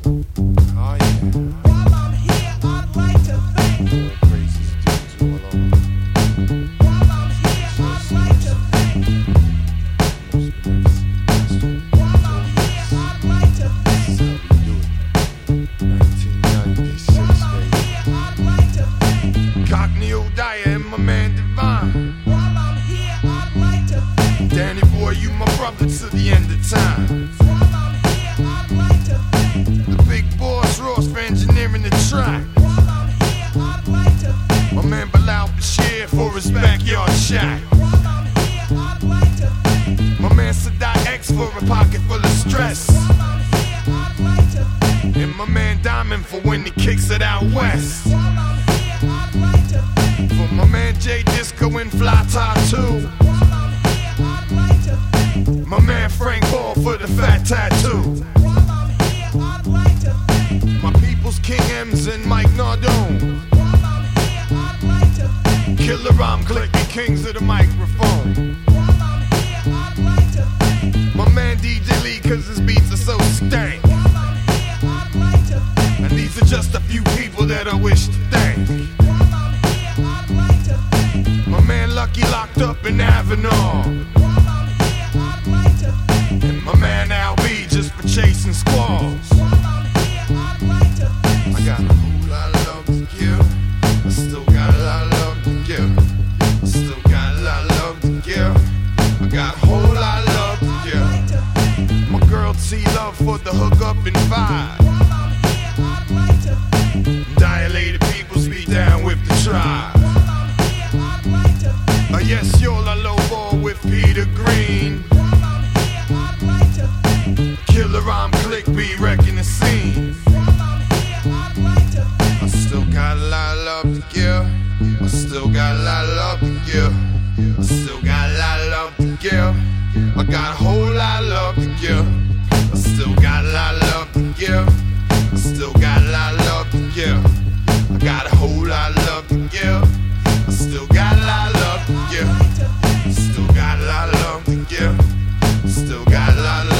Oh yeah. While I'm here, I'd like to thank. Craziest dudes all over. While I'm here, I'd like to thank. While I'm here, I'd like to thank. While I'm here, I'd like to thank. Cockney O'Dyer and my man Divine. While I'm here, I'd like to thank. Danny boy, you my brother to the end of time. While I'm here, I'd like to thank. The big boss Ross for engineering the track. While I'm here, I'd like to thank. My man Bilal Bashir for his backyard shack. While I'm here, I'd like to thank. My man Sadat X for a pocket full of stress. While I'm here, I'd like to thank. And my man Diamond for when he kicks it out west. While I'm here, I'd like to thank. For my man J Disco and Fly Tattoo. While I'm here, I'd like to thank. My man Frank Ball for the fat tattoo. While I'm here, I'd like to thank. My people's King M's and Mike Nardone. While I'm here, I'd like to thank. Killer Rom Click, the kings of the microphone. While I'm here, I'd like to thank. My man DJ Lee, cause his beats are so stank. While I'm here, I'd like to thank. And these are just a few people that I wish to thank. While I'm here, I'd like to thank. My man Lucky locked up in Avenal. While I'm here, I'd like to thank. And my man Al B just for chasing squalls. While I'm here, I'd like to thank. I got a whole lot of love to give. I still got a lot of love to give. I still got a lot of love to give. I got a whole lot of love to give. My girl T Love for the hook up and vibe. While I'm here, I'd like to thank. Dilated peoples be down with the tribe. While I'm here, I'd like to thank. Yes, y'all are low ball with Peter Green. While I'm here, I'd like to thank. Killer Rom Click be wrecking the scene. While I'm here, I'd like to thank. I still got a lot of love to give. I still got a lot of love to give. I still got a lot of love to give. I got a whole lot of love to give. I still got a lot of love to give. I still got a lot of love to give. I got a whole lot of love to give. I still got a lot of love to give. I still got a lot of love to give. I still got a lot of